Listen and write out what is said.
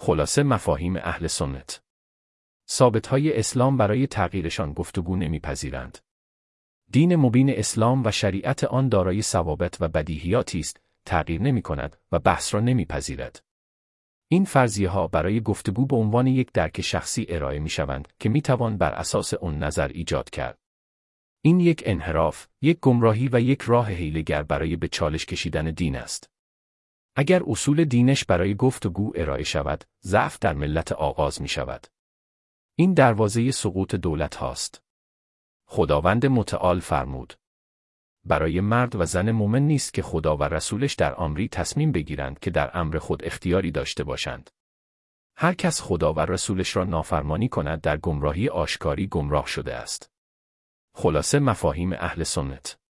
خلاصه مفاهیم اهل سنت. ثابت‌های اسلام برای تغییرشان گفتگو نمی‌پذیرند. دین مبین اسلام و شریعت آن دارای ثوابت و بدیهیاتی است، تغییر نمی‌کند و بحث را نمی‌پذیرد. این فرضیه‌ها برای گفتگو به عنوان یک درک شخصی ارائه می‌شوند که می‌توان بر اساس آن نظر ایجاد کرد. این یک انحراف، یک گمراهی و یک راه حیله‌گر برای به چالش کشیدن دین است. اگر اصول دینش برای گفتگو ارائه شود، ضعف در ملت آغاز می‌شود. این دروازه سقوط دولت هاست. خداوند متعال فرمود: برای مرد و زن مومن نیست که خدا و رسولش در امری تصمیم بگیرند که در امر خود اختیاری داشته باشند. هر کس خدا و رسولش را نافرمانی کند در گمراهی آشکاری گمراه شده است. خلاصه مفاهیم اهل سنت.